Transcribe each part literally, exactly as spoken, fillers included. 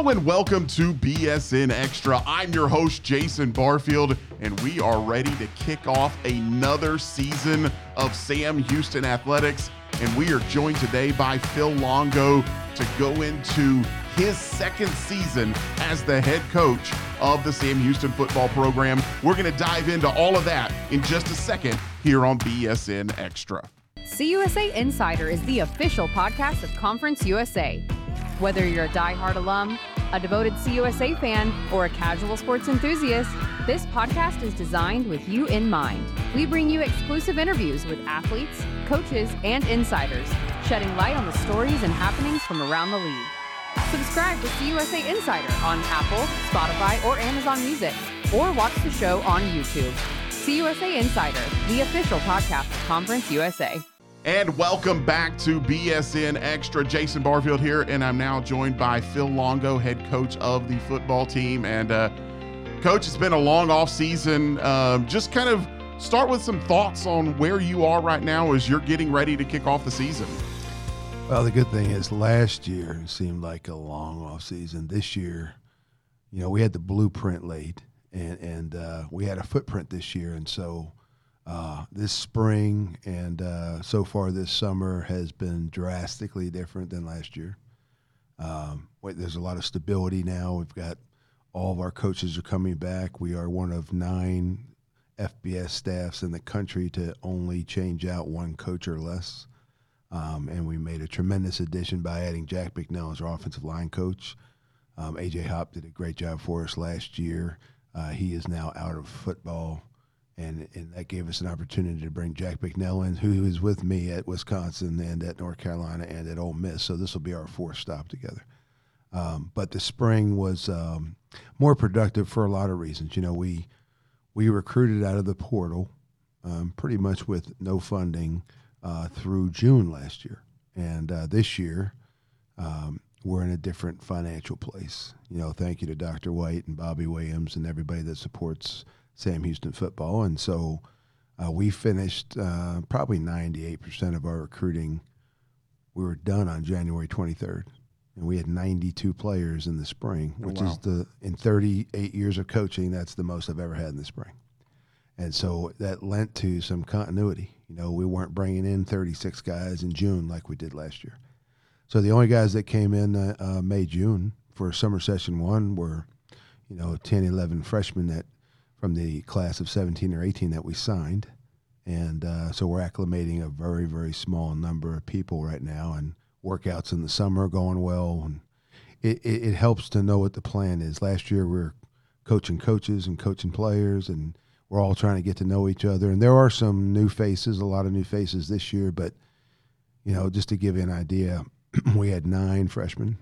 Hello and welcome to B S N Extra. I'm your host, Jason Barfield, and we are ready to kick off another season of Sam Houston Athletics. And we are joined today by Phil Longo to go into his second season as the head coach of the Sam Houston football program. We're going to dive into all of that in just a second here on B S N Extra. C U S A Insider is the official podcast of Conference U S A. Whether you're a diehard alum, a devoted C U S A fan, or a casual sports enthusiast, this podcast is designed with you in mind. We bring you exclusive interviews with athletes, coaches, and insiders, shedding light on the stories and happenings from around the league. Subscribe to C U S A Insider on Apple, Spotify, or Amazon Music, or watch the show on YouTube. C U S A Insider, the official podcast of Conference U S A. And welcome back to B S N Extra. Jason Barfield here, and I'm now joined by Phil Longo, head coach of the football team. And uh, Coach, it's been a long off season. Uh, just kind of start with some thoughts on where you are right now as you're getting ready to kick off the season. Well, the good thing is last year seemed like a long off season. This year, you know, we had the blueprint laid, and and uh, we had a footprint this year, and so. Uh, this spring and uh, so far this summer has been drastically different than last year. Um, wait, there's a lot of stability now. We've got all of our coaches are coming back. We are one of nine F B S staffs in the country to only change out one coach or less. Um, and we made a tremendous addition by adding Jack Bicknell as our offensive line coach. Um, A J Hop did a great job for us last year. Uh, he is now out of football. And and that gave us an opportunity to bring Jack Bicknell in, who is with me at Wisconsin and at North Carolina and at Ole Miss. So this will be our fourth stop together. Um, but the spring was um, more productive for a lot of reasons. You know, we we recruited out of the portal um, pretty much with no funding uh, through June last year. And uh, this year, um, we're in a different financial place. You know, thank you to Doctor White and Bobby Williams and everybody that supports Sam Houston football. And so uh, we finished uh, probably ninety-eight percent of our recruiting. We were done on January twenty-third. And we had ninety-two players in the spring, which oh, wow. is the, in thirty-eight years of coaching, that's the most I've ever had in the spring. And so that lent to some continuity. You know, we weren't bringing in thirty-six guys in June like we did last year. So the only guys that came in uh, uh, May, June for summer session one were, you know, ten, eleven freshmen that from the class of seventeen or eighteen that we signed. And uh, so we're acclimating a very, very small number of people right now, and workouts in the summer are going well. And it, it, it helps to know what the plan is. Last year we were coaching coaches and coaching players, and we're all trying to get to know each other. And there are some new faces, a lot of new faces this year. But, you know, just to give you an idea, we had nine freshmen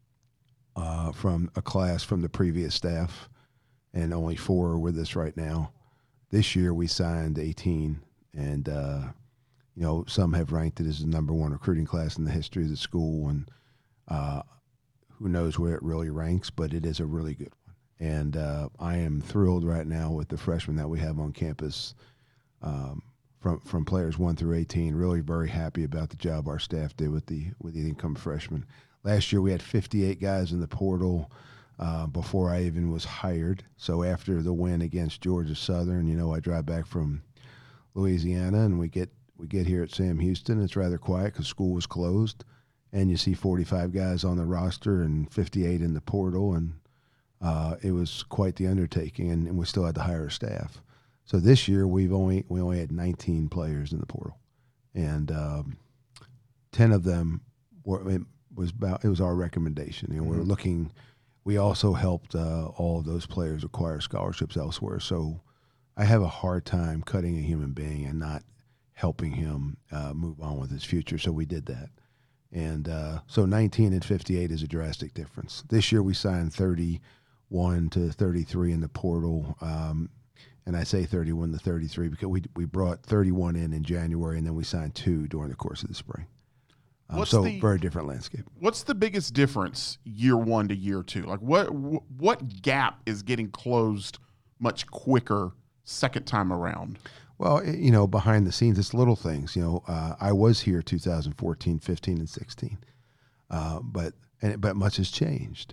uh, from a class from the previous staff, and only four are with us right now. This year we signed eighteen, and uh, you know, some have ranked it as the number one recruiting class in the history of the school, and uh, who knows where it really ranks, but it is a really good one. And uh, I am thrilled right now with the freshmen that we have on campus, um, from from players one through eighteen. Really very happy about the job our staff did with the with the incoming freshmen. Last year we had fifty-eight guys in the portal. Uh, before I even was hired. So after the win against Georgia Southern, you know, I drive back from Louisiana, and we get we get here at Sam Houston. It's rather quiet because school was closed, and you see forty-five guys on the roster and fifty-eight in the portal, and uh, it was quite the undertaking, and, and we still had to hire a staff. So this year we've only we only had nineteen players in the portal, and um, ten of them were it was about it was our recommendation. You know, mm-hmm. we were looking. We also helped uh, all of those players acquire scholarships elsewhere. So I have a hard time cutting a human being and not helping him uh, move on with his future. So we did that. And uh, so nineteen and fifty-eight is a drastic difference. This year we signed thirty-one to thirty-three in the portal. Um, and I say thirty-one to thirty-three because we we brought thirty-one in in January, and then we signed two during the course of the spring. Um, so the, very different landscape. What's the biggest difference year one to year two? Like what what gap is getting closed much quicker second time around? Well, you know, behind the scenes, it's little things. You know, uh, I was here two thousand fourteen, fifteen, and sixteen, uh, but and but much has changed.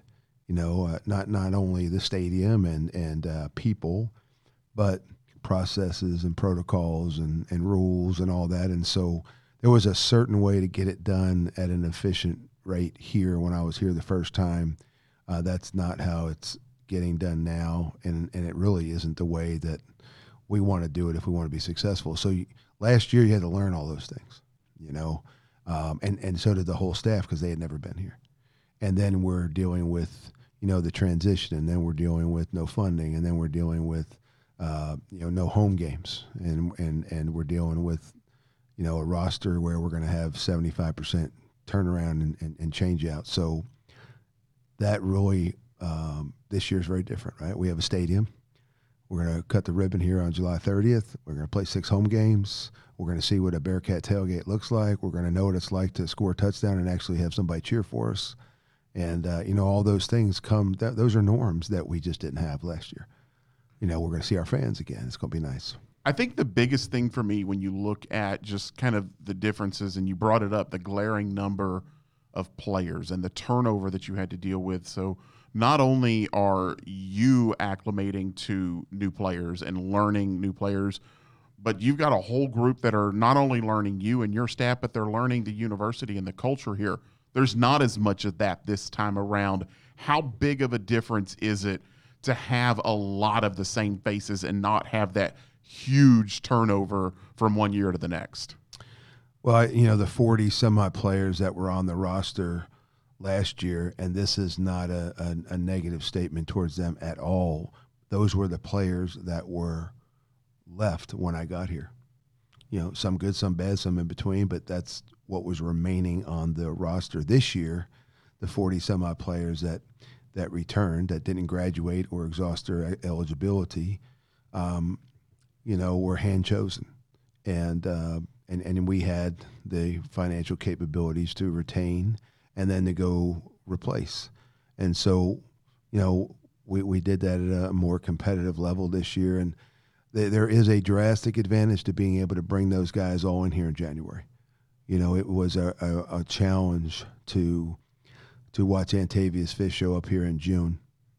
You know, uh, not not only the stadium and and uh, people, but processes and protocols and, and rules and all that. And so there was a certain way to get it done at an efficient rate here when I was here the first time. Uh, that's not how it's getting done now, and and it really isn't the way that we want to do it if we want to be successful. So you, last year you had to learn all those things, you know, um, and and so did the whole staff because they had never been here. And then we're dealing with, you know, the transition, and then we're dealing with no funding, and then we're dealing with uh, you know, no home games, and and and we're dealing with, you know, a roster where we're going to have seventy-five percent turnaround and, and, and change out. So that really, um, this year is very different, right? We have a stadium. We're going to cut the ribbon here on July thirtieth. We're going to play six home games. We're going to see what a Bearcat tailgate looks like. We're going to know what it's like to score a touchdown and actually have somebody cheer for us. And, uh, you know, all those things come, th- those are norms that we just didn't have last year. You know, we're going to see our fans again. It's going to be nice. I think the biggest thing for me when you look at just kind of the differences, and you brought it up, the glaring number of players and the turnover that you had to deal with. So not only are you acclimating to new players and learning new players, but you've got a whole group that are not only learning you and your staff, but they're learning the university and the culture here. There's not as much of that this time around. How big of a difference is it to have a lot of the same faces and not have that huge turnover from one year to the next? Well, you know, the forty some odd players that were on the roster last year, and this is not a, a, a negative statement towards them at all. Those were the players that were left when I got here. You know, some good, some bad, some in between, but that's what was remaining on the roster this year. The forty some odd players that that returned, that didn't graduate or exhaust their eligibility, um, you know, were hand chosen, and uh, and and we had the financial capabilities to retain and then to go replace. And so, you know, we we did that at a more competitive level this year, and th- there is a drastic advantage to being able to bring those guys all in here in January. You know, it was a, a, a challenge to to watch Antavius Fish show up here in June,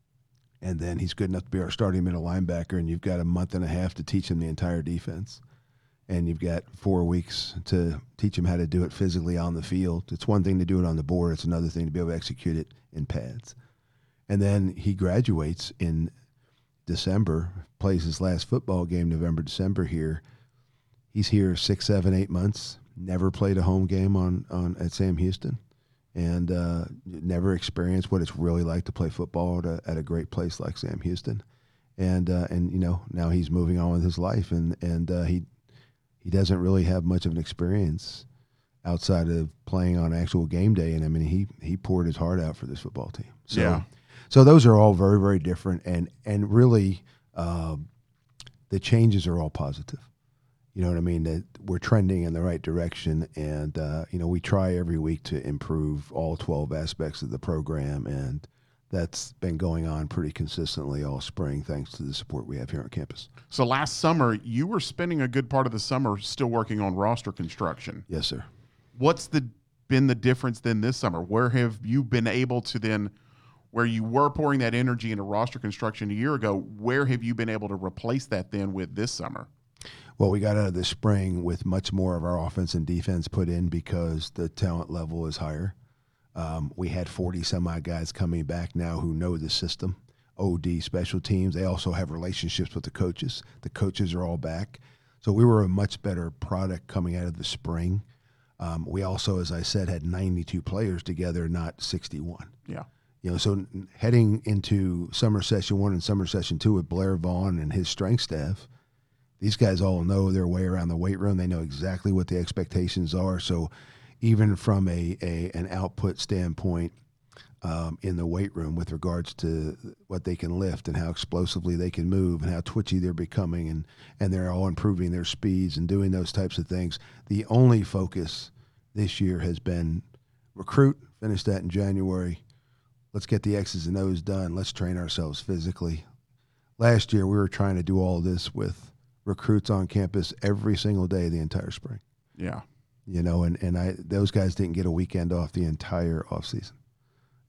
and then he's good enough to be our starting middle linebacker, and you've got a month and a half to teach him the entire defense, and you've got four weeks to teach him how to do it physically on the field. It's one thing to do it on the board. It's another thing to be able to execute it in pads. And then he graduates in December, plays his last football game November, December here. He's here six, seven, eight months, never played a home game on, on at Sam Houston, and uh, never experienced what it's really like to play football at a, at a great place like Sam Houston. And, uh, and you know, now he's moving on with his life, and, and uh, he he doesn't really have much of an experience outside of playing on actual game day. And, I mean, he he poured his heart out for this football team. So, yeah. So those are all very, very different, and, and really uh, the changes are all positive. You know what I mean? That we're trending in the right direction, and uh, you know, we try every week to improve all twelve aspects of the program, and that's been going on pretty consistently all spring, thanks to the support we have here on campus. So last summer, you were spending a good part of the summer still working on roster construction. Yes, sir. What's the been the difference then this summer? Where have you been able to then, where you were pouring that energy into roster construction a year ago, where have you been able to replace that then with this summer? Well, we got out of the spring with much more of our offense and defense put in because the talent level is higher. Um, we had forty some odd guys coming back now who know the system. O D, special teams. They also have relationships with the coaches. The coaches are all back. So we were a much better product coming out of the spring. Um, we also, as I said, had ninety-two players together, not sixty-one. Yeah. You know, so heading into summer session one and summer session two with Blair Vaughn and his strength staff, these guys all know their way around the weight room. They know exactly what the expectations are. So even from a, a an output standpoint um, in the weight room with regards to what they can lift and how explosively they can move and how twitchy they're becoming, and, and they're all improving their speeds and doing those types of things. The only focus this year has been recruit, finish that in January. Let's get the X's and O's done. Let's train ourselves physically. Last year we were trying to do all this with recruits on campus every single day the entire spring. Yeah. You know, and, and I those guys didn't get a weekend off the entire offseason.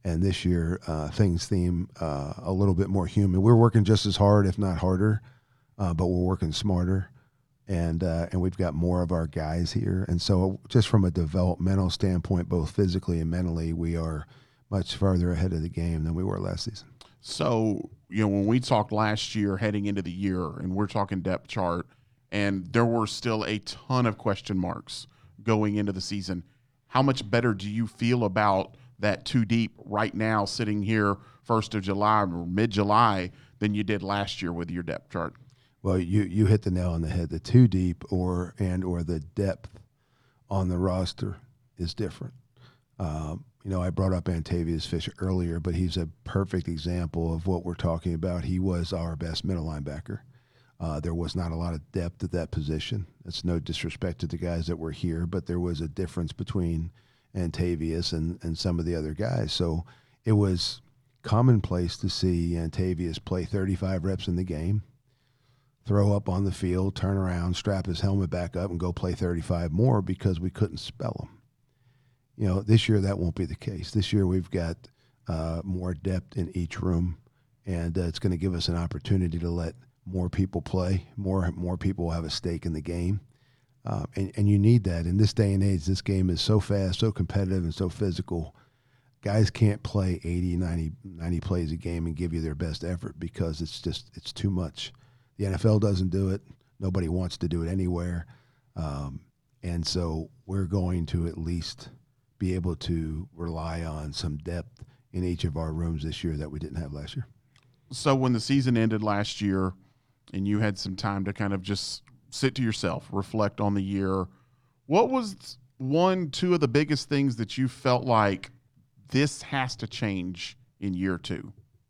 And this year, uh, things seem uh, a little bit more human. We're working just as hard, if not harder, uh, but we're working smarter. And uh, and we've got more of our guys here. And so just from a developmental standpoint, both physically and mentally, we are much farther ahead of the game than we were last season. So, you know, when we talked last year heading into the year, and we're talking depth chart, and there were still a ton of question marks going into the season, how much better do you feel about that two deep right now sitting here first of July or mid-July than you did last year with your depth chart? Well, you, you hit the nail on the head. The two deep or and or the depth on the roster is different. Um, you know, I brought up Antavius Fisher earlier, but he's a perfect example of what we're talking about. He was our best middle linebacker. Uh, there was not a lot of depth at that position. That's no disrespect to the guys that were here, but there was a difference between Antavius and, and some of the other guys. So it was commonplace to see Antavius play thirty-five reps in the game, throw up on the field, turn around, strap his helmet back up, and go play thirty-five more because we couldn't spell him. You know, this year that won't be the case. This year we've got uh, more depth in each room, and uh, it's going to give us an opportunity to let more people play. More more people have a stake in the game, uh, and, and you need that. In this day and age, this game is so fast, so competitive, and so physical. Guys can't play eighty, ninety, ninety plays a game and give you their best effort because it's just it's too much. The N F L doesn't do it. Nobody wants to do it anywhere. Um, and so we're going to at least be able to rely on some depth in each of our rooms this year that we didn't have last year. So when the season ended last year and you had some time to kind of just sit to yourself, reflect on the year, what was one, two of the biggest things that you felt like this has to change in year two?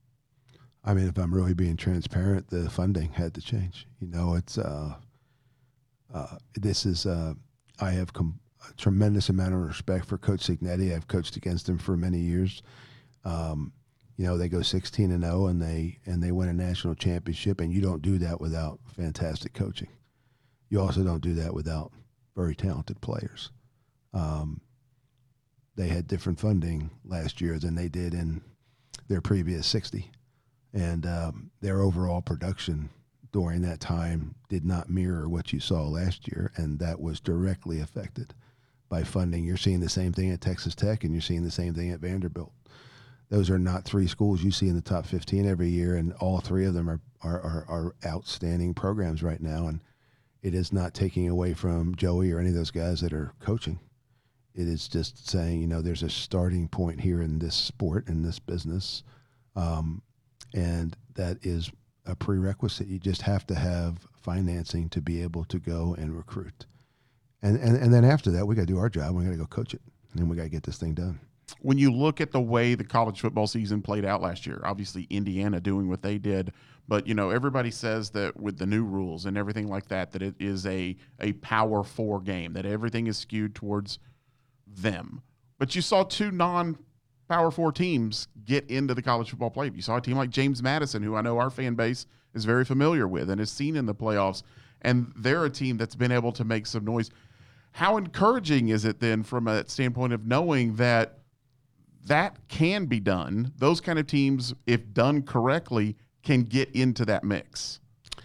I mean, if I'm really being transparent, the funding had to change. You know, it's uh, uh, this is uh, I have com- a tremendous amount of respect for Coach Cignetti. I've coached against him for many years. Um, you know, they go sixteen and oh, and they and they win a national championship, and you don't do that without fantastic coaching. You also don't do that without very talented players. Um, they had different funding last year than they did in their previous sixty. And um, their overall production during that time did not mirror what you saw last year, and that was directly affected by funding. You're seeing the same thing at Texas Tech, and you're seeing the same thing at Vanderbilt. Those are not three schools you see in the top fifteen every year, and all three of them are, are, are, are outstanding programs right now, and it is not taking away from Joey or any of those guys that are coaching. It is just saying, you know, there's a starting point here in this sport, in this business, um, and that is a prerequisite. You just have to have financing to be able to go and recruit. And and, and then after that, we got to do our job. We got to go coach it, and then we got to get this thing done. When you look at the way the college football season played out last year, obviously Indiana doing what they did, but, you know, everybody says that with the new rules and everything like that, that it is a, a power four game, that everything is skewed towards them. But you saw two non Power Four teams get into the college football playoff. You saw a team like James Madison, who I know our fan base is very familiar with and has seen in the playoffs, and they're a team that's been able to make some noise. How encouraging is it then from a standpoint of knowing that that can be done? Those kind of teams, if done correctly, can get into that mix.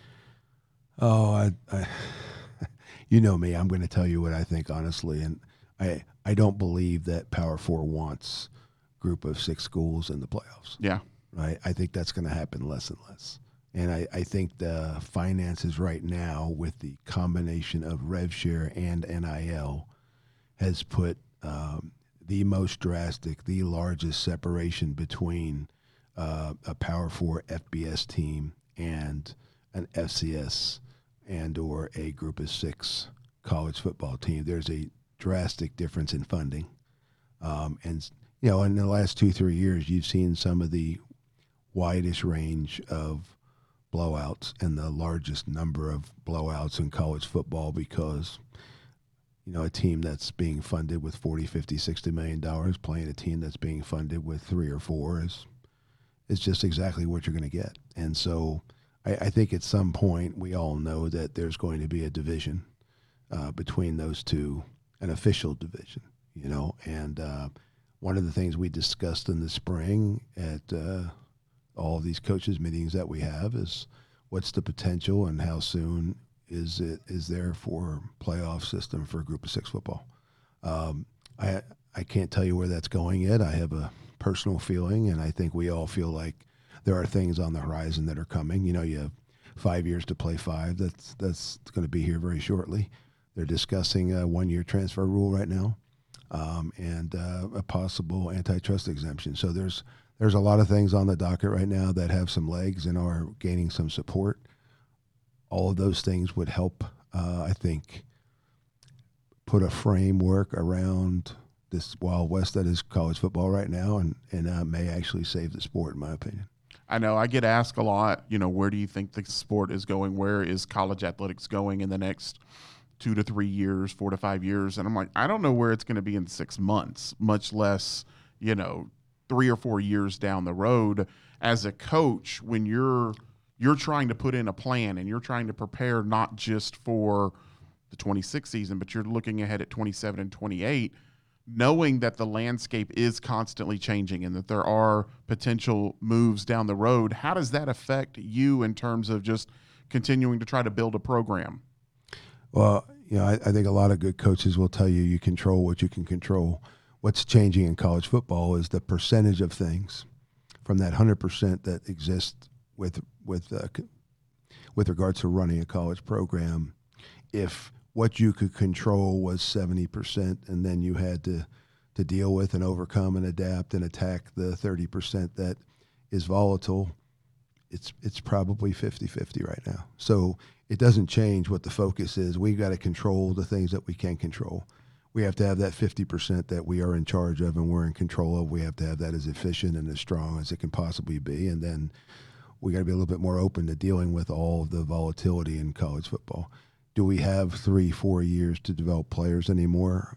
Oh, I, I, you know me. I'm going to tell you what I think honestly, and I I don't believe that Power Four wants group of six schools in the playoffs. Yeah. Right. I think that's going to happen less and less. And I, I think the finances right now with the combination of rev share and N I L has put um, the most drastic, the largest separation between uh, a Power Four F B S team and an F C S and or a group of six college football team. There's a drastic difference in funding. Um, and You know, in the last two, three years, you've seen some of the widest range of blowouts and the largest number of blowouts in college football because, you know, a team that's being funded with forty, fifty, sixty million dollars playing a team that's being funded with three or four is, is just exactly what you're going to get. And so I, I think at some point we all know that there's going to be a division uh, between those two, an official division, you know, and uh, one of the things we discussed in the spring at uh, all of these coaches meetings that we have is what's the potential and how soon is it is there for playoff system for group of six football. Um, I I can't tell you where that's going yet. I have a personal feeling, and I think we all feel like there are things on the horizon that are coming. You know, you have five years to play five. That's that's going to be here very shortly. They're discussing a one-year transfer rule right now, um, and uh, a possible antitrust exemption. So there's there's a lot of things on the docket right now that have some legs and are gaining some support. All of those things would help, uh, I think, put a framework around this Wild West that is college football right now, and, and uh, may actually save the sport, in my opinion. I know I get asked a lot, you know, where do you think the sport is going? Where is college athletics going in the next two to three years, four to five years? And I'm like, I don't know where it's going to be in six months, much less, you know, three or four years down the road. As a coach, when you're you're trying to put in a plan and you're trying to prepare not just for the twenty-six season, but you're looking ahead at twenty-seven and twenty-eight, knowing that the landscape is constantly changing and that there are potential moves down the road, how does that affect you in terms of just continuing to try to build a program? Well, you know, I, I think a lot of good coaches will tell you you control what you can control. What's changing in college football is the percentage of things from that one hundred percent that exists with with uh, with regards to running a college program. If what you could control was seventy percent, and then you had to to deal with and overcome and adapt and attack the thirty percent that is volatile, it's it's probably fifty-fifty right now. So it doesn't change what the focus is. We've got to control the things that we can control. We have to have that fifty percent that we are in charge of and we're in control of. We have to have that as efficient and as strong as it can possibly be. And then we got to be a little bit more open to dealing with all of the volatility in college football. Do we have three, four years to develop players anymore?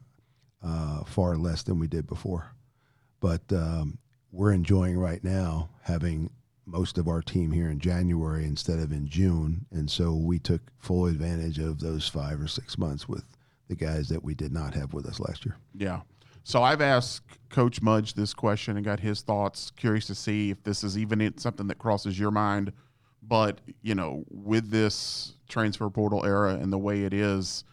Uh, far less than we did before. But um, we're enjoying right now having most of our team here in January instead of in June. And so we took full advantage of those five or six months with the guys that we did not have with us last year. Yeah. So I've asked Coach Mudge this question and got his thoughts. Curious to see if this is even something that crosses your mind. But, you know, with this transfer portal era and the way it is,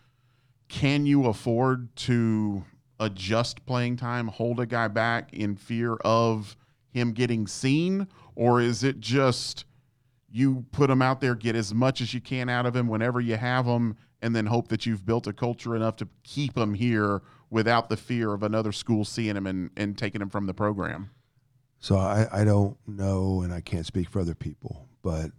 can you afford to adjust playing time, hold a guy back in fear of him getting seen? Or is it just you put him out there, get as much as you can out of him whenever you have him, and then hope that you've built a culture enough to keep him here without the fear of another school seeing him and, and taking him from the program? So I, I don't know, and I can't speak for other people, but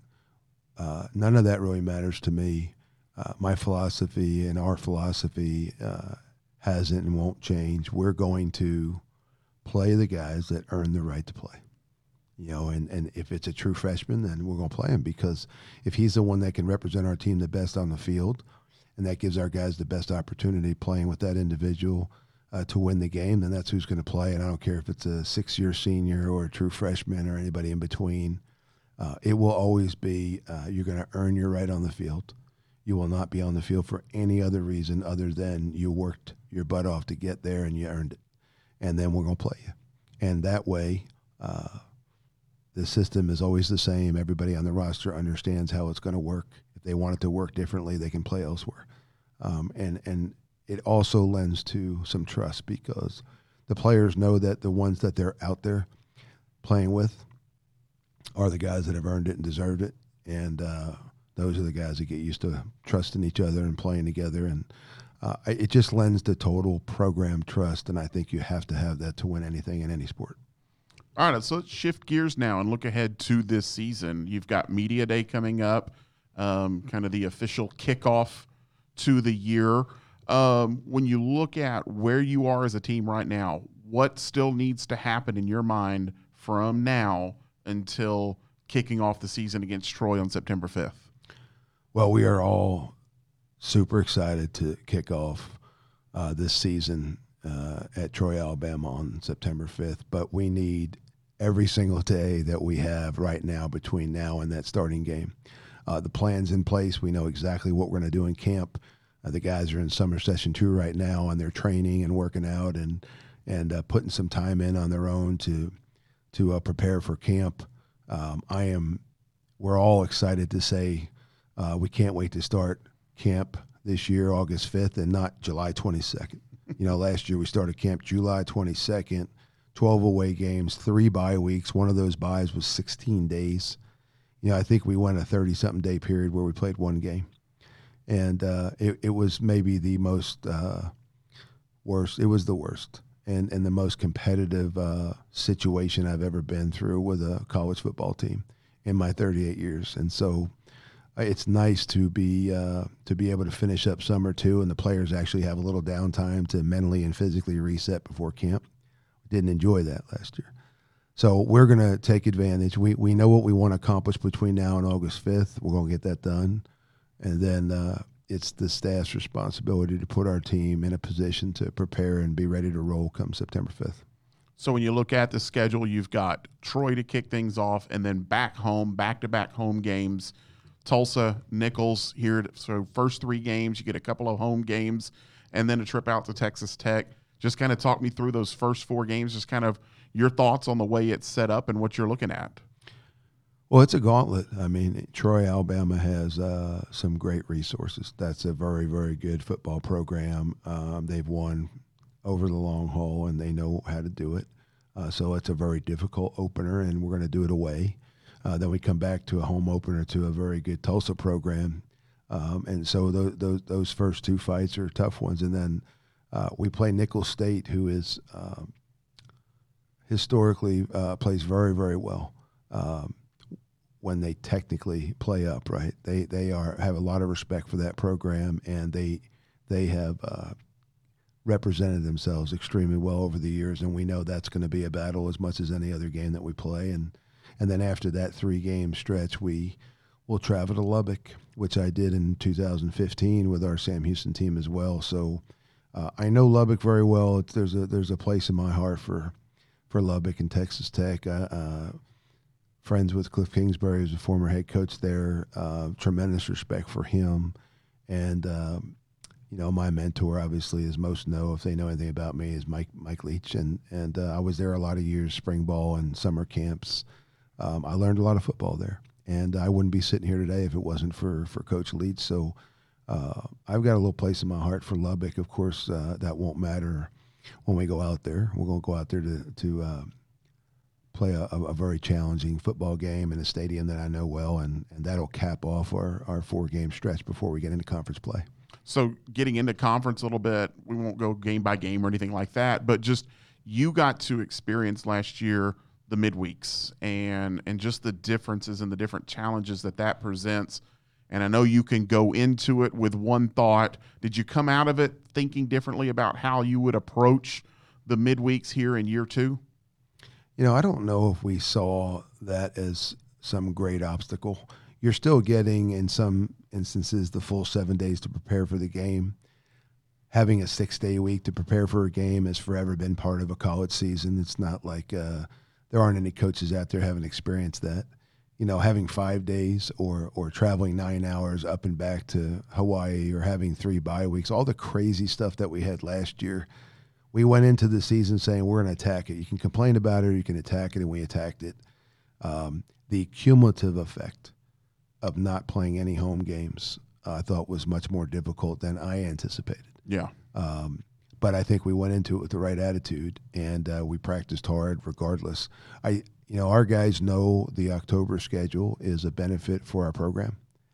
uh, none of that really matters to me. Uh, my philosophy and our philosophy uh, hasn't and won't change. We're going to play the guys that earn the right to play. You know, and, and if it's a true freshman, then we're going to play him, because if he's the one that can represent our team the best on the field, and that gives our guys the best opportunity playing with that individual uh, to win the game, then that's who's going to play. And I don't care if it's a six-year senior or a true freshman or anybody in between. Uh, it will always be uh, you're going to earn your right on the field. You will not be on the field for any other reason other than you worked your butt off to get there and you earned it. And then we're going to play you. And that way, uh, the system is always the same. Everybody on the roster understands how it's going to work. If they want it to work differently, they can play elsewhere. Um, and, and it also lends to some trust, because the players know that the ones that they're out there playing with are the guys that have earned it and deserved it. And uh, those are the guys that get used to trusting each other and playing together. And uh, it just lends to total program trust, and I think you have to have that to win anything in any sport. All right, so let's shift gears now and look ahead to this season. You've got Media Day coming up, um, kind of the official kickoff to the year. Um, when you look at where you are as a team right now, what still needs to happen in your mind from now until kicking off the season against Troy on September fifth? Well, we are all super excited to kick off uh, this season uh, at Troy, Alabama on September fifth, but we need every single day that we have right now between now and that starting game. Uh, the plan's in place. We know exactly what we're going to do in camp. Uh, the guys are in summer session two right now, and they're training and working out and and uh, putting some time in on their own to to uh, prepare for camp. Um, I am. We're all excited to say uh, we can't wait to start camp this year, August fifth, and not July twenty-second. You know, last year we started camp July twenty-second, twelve away games, three bye weeks. One of those byes was sixteen days. You know, I think we went a thirty-something day period where we played one game. And uh, it, it was maybe the most uh, worst. It was the worst and, and the most competitive uh, situation I've ever been through with a college football team in my thirty-eight years. And so it's nice to be uh, to be able to finish up summer two, and the players actually have a little downtime to mentally and physically reset before camp. We didn't enjoy that last year. So we're going to take advantage. We we know what we want to accomplish between now and August fifth. We're going to get that done. And then uh, it's the staff's responsibility to put our team in a position to prepare and be ready to roll come September fifth. So when you look at the schedule, you've got Troy to kick things off, and then back home, back-to-back home games, Tulsa, Nichols here. So first three games, you get a couple of home games, and then a trip out to Texas Tech. Just kind of talk me through those first four games, just kind of your thoughts on the way it's set up and what you're looking at. Well, it's a gauntlet. I mean, Troy, Alabama has uh, some great resources. That's a very, very good football program. Um, they've won over the long haul, and they know how to do it. Uh, so it's a very difficult opener, and we're going to do it away. Uh, then we come back to a home opener to a very good Tulsa program. Um, and so those, those those first two fights are tough ones. And then uh, we play Nicholls State, who is um, historically uh, plays very, very well. Um, when they technically play up, right? They they are have a lot of respect for that program, and they they have uh, represented themselves extremely well over the years, and we know that's going to be a battle as much as any other game that we play. And and then after that three-game stretch, we will travel to Lubbock, which I did in two thousand fifteen with our Sam Houston team as well. So uh, I know Lubbock very well. It's, there's a there's a place in my heart for for Lubbock and Texas Tech. I, uh, Friends with Cliff Kingsbury, who's a former head coach there. Uh, tremendous respect for him. And, um, you know, my mentor, obviously, as most know, if they know anything about me, is Mike Mike Leach. And, and uh, I was there a lot of years, spring ball and summer camps. Um, I learned a lot of football there. And I wouldn't be sitting here today if it wasn't for, for Coach Leach. So uh, I've got a little place in my heart for Lubbock. Of course, uh, that won't matter when we go out there. We're going to go out there to, to uh, play a, a very challenging football game in a stadium that I know well, and, and that'll cap off our, our four-game stretch before we get into conference play. So getting into conference a little bit, we won't go game by game or anything like that, but just you got to experience last year the midweeks and and just the differences and the different challenges that that presents. And I know you can go into it with one thought. Did you come out of it thinking differently about how you would approach the midweeks here in year two? You know, I don't know if we saw that as some great obstacle. You're still getting, in some instances, the full seven days to prepare for the game. Having a six-day week to prepare for a game has forever been part of a college season. It's not like uh, there aren't any coaches out there haven't experienced that. You know, having five days or or traveling nine hours up and back to Hawaii or having three bye weeks, all the crazy stuff that we had last year. We went into the season saying we're going to attack it. You can complain about it or you can attack it, and we attacked it. Um, the cumulative effect of not playing any home games uh, I thought was much more difficult than I anticipated. Yeah. Um, but I think we went into it with the right attitude, and uh, we practiced hard regardless. I, you know, our guys know the October schedule is a benefit for our program.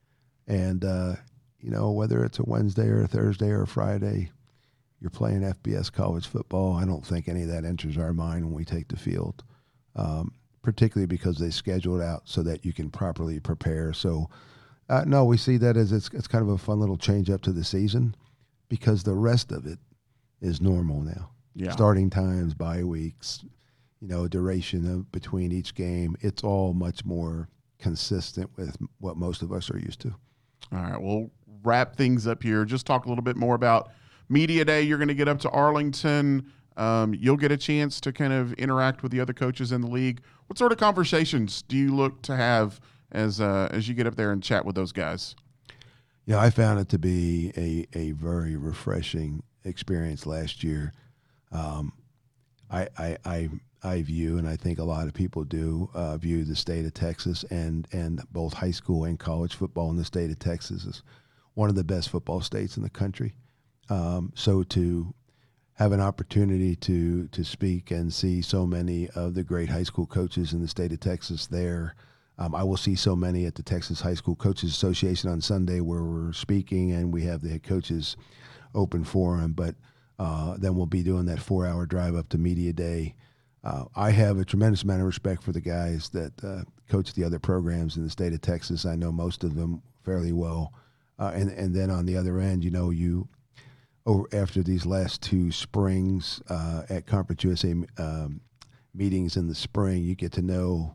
And, uh, you know, whether it's a Wednesday or a Thursday or a Friday, you're playing F B S college football. I don't think any of that enters our mind when we take the field, um, particularly because they schedule it out so that you can properly prepare. So, uh, no, we see that as it's, it's kind of a fun little change up to the season because the rest of it is normal now. Yeah. Starting times, bye weeks, you know, duration of between each game. It's all much more consistent with what most of us are used to. All right, we'll wrap things up here. Just talk a little bit more about Media Day. You're going to get up to Arlington. Um, you'll get a chance to kind of interact with the other coaches in the league. What sort of conversations do you look to have as uh, as you get up there and chat with those guys? Yeah, I found it to be a, a very refreshing experience last year. Um, I, I, I, I view, and I think a lot of people do, uh, view the state of Texas and, and both high school and college football in the state of Texas as one of the best football states in the country. Um, so to have an opportunity to to speak and see so many of the great high school coaches in the state of Texas there. Um, I will see so many at the Texas High School Coaches Association on Sunday where we're speaking and we have the head coaches open forum, but uh, then we'll be doing that four-hour drive up to Media Day. Uh, I have a tremendous amount of respect for the guys that uh, coach the other programs in the state of Texas. I know most of them fairly well. Uh, and, and then on the other end, you know, you – over after these last two springs uh, at Conference U S A um, meetings in the spring, you get to know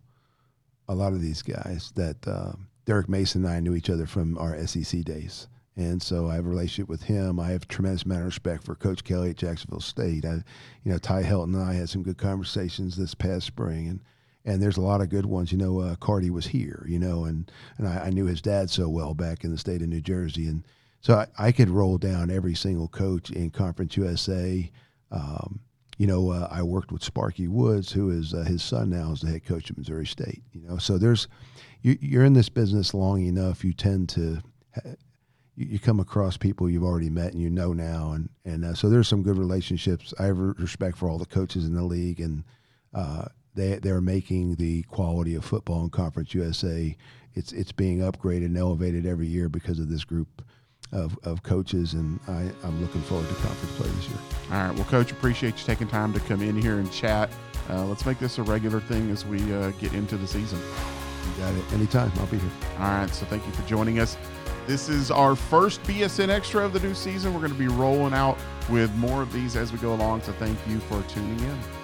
a lot of these guys that uh, Derek Mason and I knew each other from our S E C days. And so I have a relationship with him. I have a tremendous amount of respect for Coach Kelly at Jacksonville State. I, you know, Ty Helton and I had some good conversations this past spring, and and there's a lot of good ones. You know, uh, Cardi was here, you know, and, and I, I knew his dad so well back in the state of New Jersey. And so I, I could roll down every single coach in Conference U S A. Um, you know, uh, I worked with Sparky Woods, who is uh, his son now is the head coach of Missouri State. You know, so there's you, you're in this business long enough, you tend to ha- you, you come across people you've already met and you know now, and and uh, so there's some good relationships. I have respect for all the coaches in the league, and uh, they they're making the quality of football in Conference U S A. It's it's being upgraded and elevated every year because of this group Of, of coaches, and I, I'm looking forward to conference play this year. All right. Well, Coach, appreciate you taking time to come in here and chat. Uh, let's make this a regular thing as we uh, get into the season. You got it. Anytime. I'll be here. All right. So thank you for joining us. This is our first B S N Extra of the new season. We're going to be rolling out with more of these as we go along, so thank you for tuning in.